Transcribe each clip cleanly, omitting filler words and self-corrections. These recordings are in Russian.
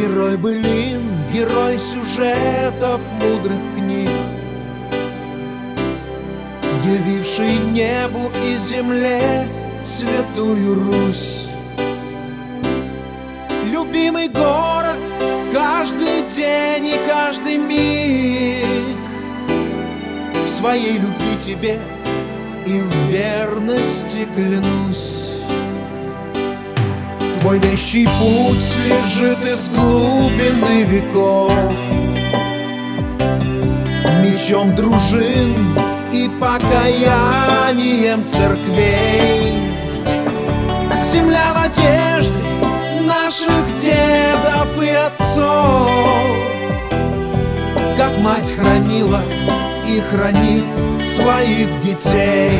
Герой былин, герой сюжетов мудрых книг, явивший небу и земле святую Русь. Любимый город, каждый день и каждый миг в своей любви тебе и в верности клянусь. Твой вещий путь лежит из глубины веков, мечом дружин и покаянием церквей. Земля надежды наших дедов и отцов, как мать хранила и хранит своих детей.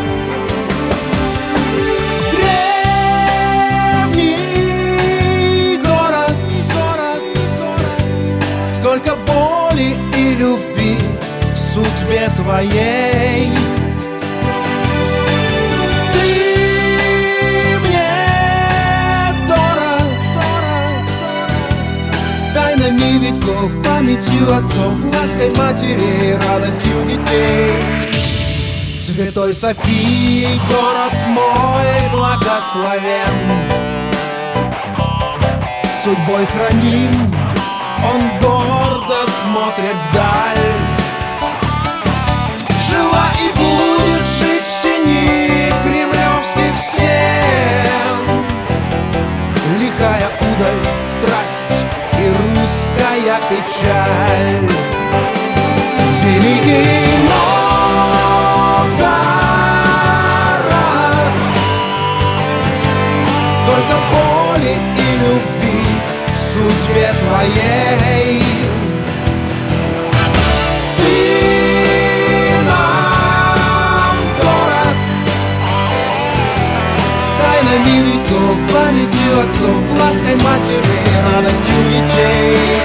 Древний город, сколько боли и любви в судьбе твоей. Ты мне дорог тайнами веков, памятью отцов, лаской матери, радостью детей. Святой Софией город мой благословен, судьбой храним, он гордо смотрит вдаль. Жила и будет жить в сени кремлевских стен, лихая удаль, страсть и русская печаль. Великий Новгород, сколько боли и любви в судьбе твоей. Ты нам дорог тайнами веков, памятью отцов, лаской матери, радостью детей.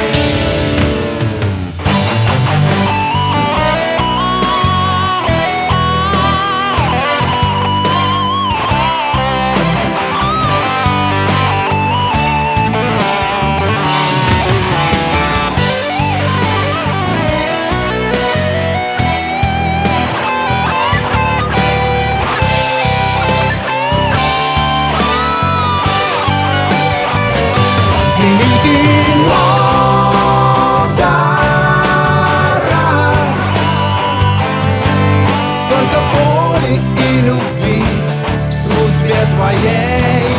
Великий Новгород, сколько боли и любви в судьбе твоей.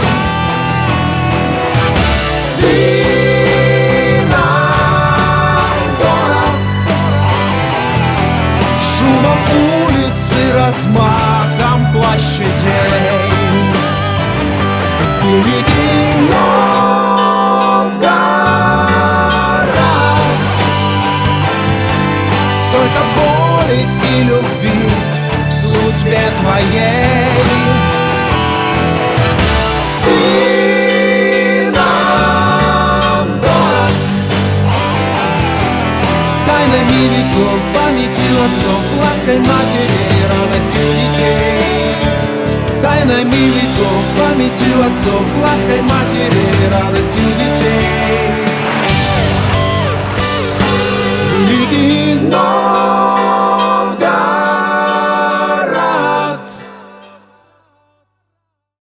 Ты нам дорог шумом улиц и размахом площадей. Великий Новгород, сколько боли и любви в судьбе твоей. Ты нам дорог тайнами веков, памятью отцов, лаской матери, радостью детей. Тайнами веков, памятью отцов, лаской матери, радостью детей. Великий Новгород,